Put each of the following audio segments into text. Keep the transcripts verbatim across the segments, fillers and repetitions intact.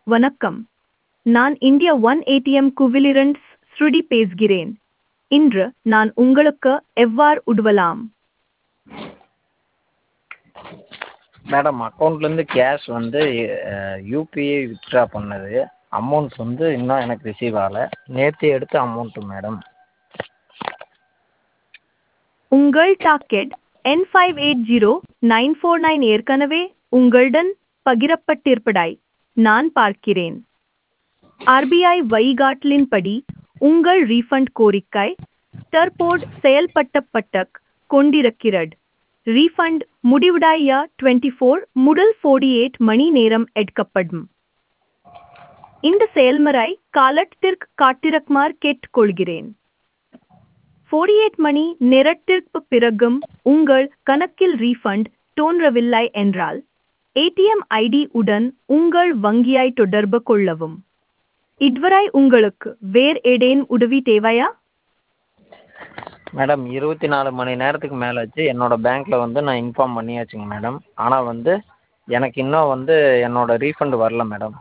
வணக்கம். நான் India one ATM குவிலிரண்ட் ஸ்ருதி பேசுகிறேன். இன்று நான் உங்களுக்கு எவ்வாறு உதவலாம்? மேடம் அக்கௌண்ட்லேருந்து கேஷ் வந்து யூபிஐ வித்ட்ரா பண்ணது அமௌண்ட்ஸ் வந்து இன்னும் எனக்கு ரிசீவ் ஆகலை. நேற்று எடுத்த அமௌண்ட்டு மேடம். உங்கள் டாக்கெட் என் five eight zero nine four nine ஏற்கனவே உங்களுடன் பகிரப்பட்டிருப்பதாய் நான் பார்க்கிறேன். ஆர்பிஐ வழிகாட்டலின்படி உங்கள் ரீஃபண்ட் கோரிக்கை தற்போது செயல்படுத்தப்பட்டுக் கொண்டிருக்கிறது. ரீஃபண்ட் முடிவடைய டுவெண்ட்டி ஃபோர் முதல் ஃபார்ட்டி எயிட் மணி நேரம் எடுக்கப்படும். இந்த செயல்முறை காலத்திற்கு காத்திருக்குமாறு கேட்டுக்கொள்கிறேன். ஃபார்ட்டி எயிட் மணி நேரத்திற்கு பிறகும் உங்கள் கணக்கில் ரீஃபண்ட் தோன்றவில்லை என்றால் ஏடிஎம் ஐடி உடன் உங்கள் வங்கியை தொடர்பு கொள்ளவும். இதுவரை உங்களுக்கு வேறு ஏதேனும் உதவி தேவையா? மேடம் இருபத்தி நாலு மணி நேரத்துக்கு மேலே ஆச்சு. என்னோடய பேங்க்கில் வந்து நான் இன்ஃபார்ம் பண்ணியாச்சுங்க மேடம். ஆனால் வந்து எனக்கு இன்னும் வந்து என்னோடய ரீஃபண்ட் வரல மேடம்.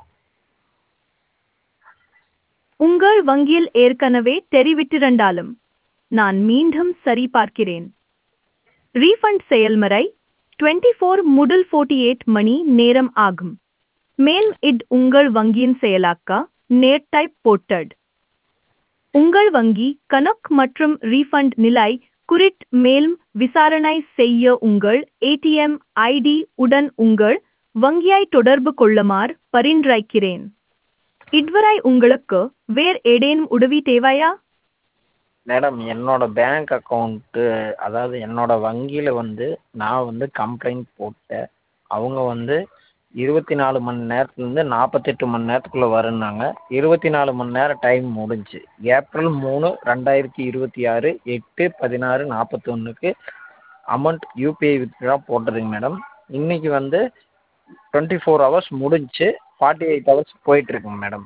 உங்கள் வங்கியில் ஏற்கனவே தெரிவித்திருந்தாலும் நான் மீண்டும் சரிபார்க்கிறேன். ரீஃபண்ட் செயல்முறை டுவெண்ட்டி ஃபோர் முதல் ஃபார்ட்டி எயிட் மணி நேரம் ஆகும். மேலும் இது உங்கள் வங்கியின் செயலாக்க நேரத்தை பொறுத்தது. உங்கள் வங்கி கணக்கு மற்றும் ரீஃபண்ட் நிலை குறித்து மேலும் விசாரணை செய்ய உங்கள் ஏடிஎம் ஐடி உடன் உங்கள் வங்கியை தொடர்பு கொள்ளுமாறு பரிந்துரைக்கிறேன். இதுவரை உங்களுக்கு வேறு ஏதேனும் உதவி தேவையா? மேடம் என்னோடய பேங்க் அக்கௌண்ட்டு அதாவது என்னோடய வங்கியில் வந்து நான் வந்து கம்ப்ளைண்ட் போட்டேன். அவங்க வந்து இருபத்தி நாலு மணி நேரத்துலேருந்து நாற்பத்தெட்டு மணி நேரத்துக்குள்ளே வருன்னாங்க. இருபத்தி நாலு மணி நேரம் டைம் முடிஞ்சு ஏப்ரல் மூணு ரெண்டாயிரத்தி இருபத்தி ஆறு எட்டு பதினாறு நாற்பத்தொன்றுக்கு அமௌண்ட் யூபிஐ வித்ட்ரா போட்டதுங்க மேடம். இன்றைக்கி வந்து டுவெண்ட்டி ஃபோர் ஹவர்ஸ் முடிஞ்சு ஃபார்ட்டி எயிட் ஹவர்ஸ் போயிட்டுருக்குங்க மேடம்.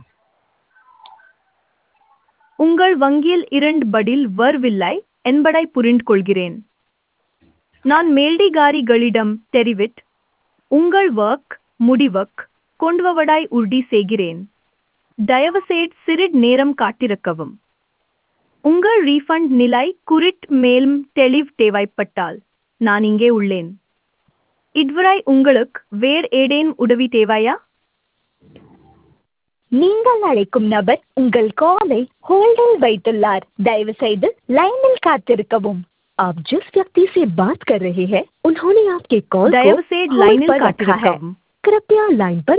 உங்கள் வங்கியில் இரண்டு பதில் வரவில்லை என்பதை புரிந்து கொள்கிறேன். நான் மேலதிகாரிகளிடம் தெரிவித்து உங்கள் ஒர்க் முடிவுக்கு கொண்டுவருவதை உறுதி செய்கிறேன். தயவுசெய்து சிறிது நேரம் காத்திருக்கவும். உங்கள் ரீஃபண்ட் நிலை குறித்து மேலும் தெளிவு தேவைப்பட்டால் நான் இங்கே உள்ளேன். இதுவரை உங்களுக்கு வேறு ஏதேனும் உதவி தேவையா? நீங்கள் அழைக்கும் நபர் உங்கள் காலை होल्डिंग வைத்துள்ளார். दयவு செய்து लाइन காத்திருக்கவும். आप जिस व्यक्ति से बात कर रहे हैं उन्होंने आपके कॉल को தயவுசெய்து லைனில் காத்திருக்கவும். कृपया लाइन पर